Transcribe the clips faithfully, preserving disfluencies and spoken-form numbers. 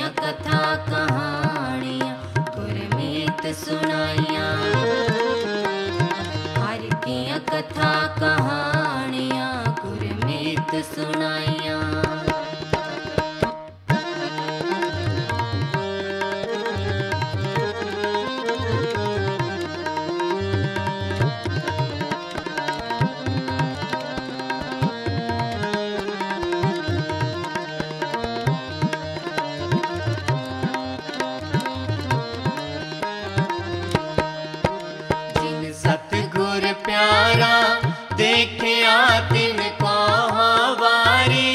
कीਆਂ कथा कहानियां गुरमीत सुनाइयां। हर कीਆਂ कथा कहानियां गुरमीत सुनाइयां। प्यारा देखिया तिन को वारी।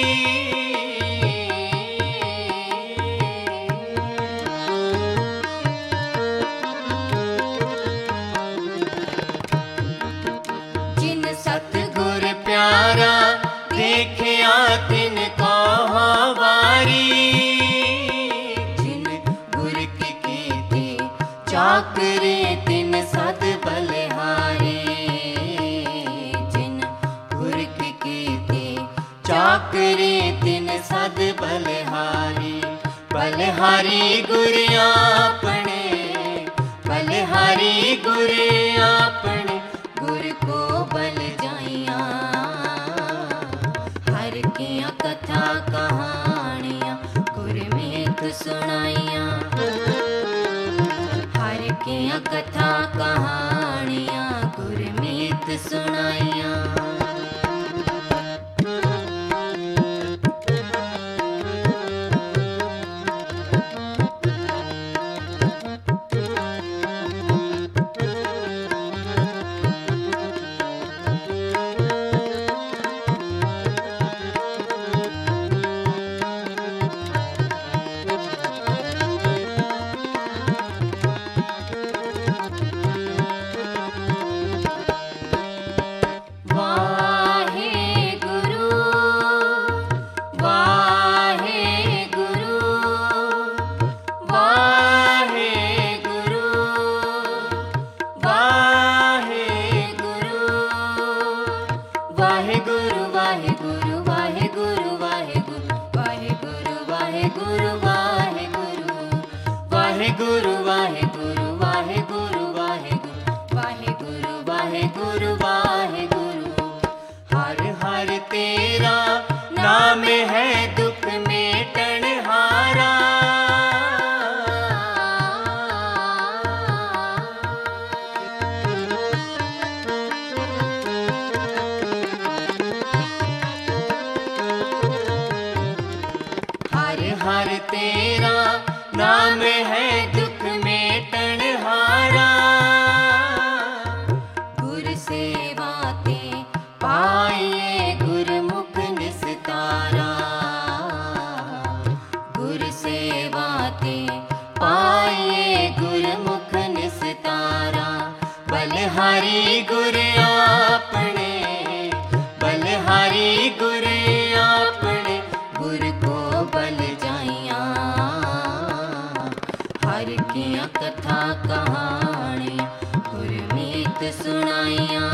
जिन सतगुर प्यारा देखिया तिन को वारी। जिन गुर की कीती चाकरी तिन सद बलिहारी। चाकरी तिन सद बलिहारी। बलिहारी गुर आपने बलिहारी गुर आपने गुर को बल जाइयां। हर कीਆਂ कथा कहानियां गुरमीत सुनाइयां। हर कीਆਂ कथा कहानियां गुरमीत सुनाइयां। हर तेरा नाम है दुख मेटन हारा। गुर सेवा ते पाइए गुरमुख निस्तारा। गुर सेवा ते पाइए गुरमुख निस्तारा। बलिहारी गुर आपने बलिहारी गुर आपने गुर को बल जाइयां। हर कीਆਂ कथा कहानियां गुरमीत सुनाइयां।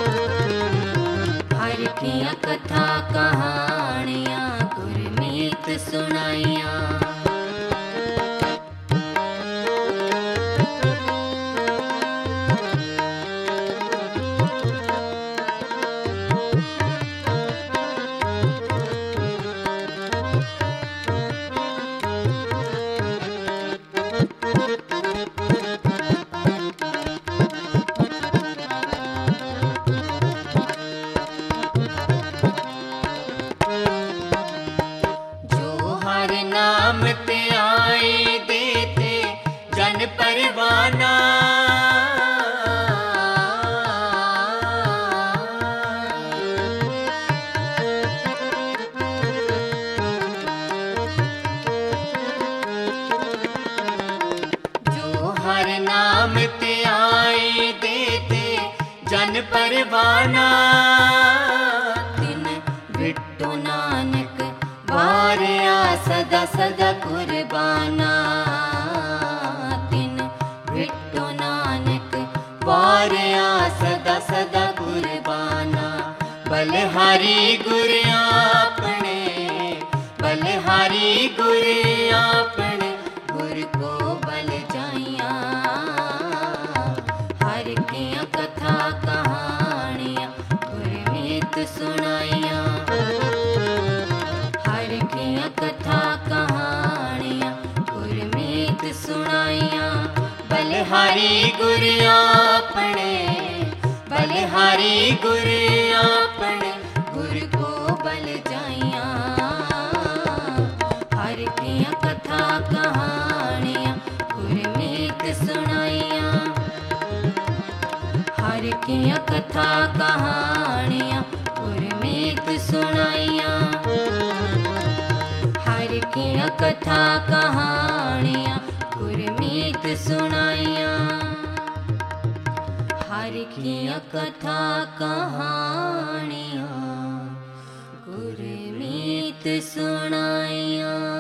हर कीਆਂ कथा कहानियां गुरमीत सुनाइयां। नाम ते आए देते जन परवाना। जो हर नाम ते आए देते जन परवाना। तिन बिट्टो नानक वारिया सदा सदा कुर्बाना। तिन बिट्टो नानक वारिया सदा सदा कुर्बाना। बलिहारी गुर आपने बलिहारी गुर बलिहारी गुर आपने, बलिहारी गुर आपने, गुर को बल जाइया। हर किया कथा कहानियां गुरमीत सुनाइया। हर किया कथा कहानियां गुरमीत सुनाइया। हर किया कथा कहानियां गुरमीत सुनाइया। हर किया कथा कहानियां गुरमीत सुनाइया।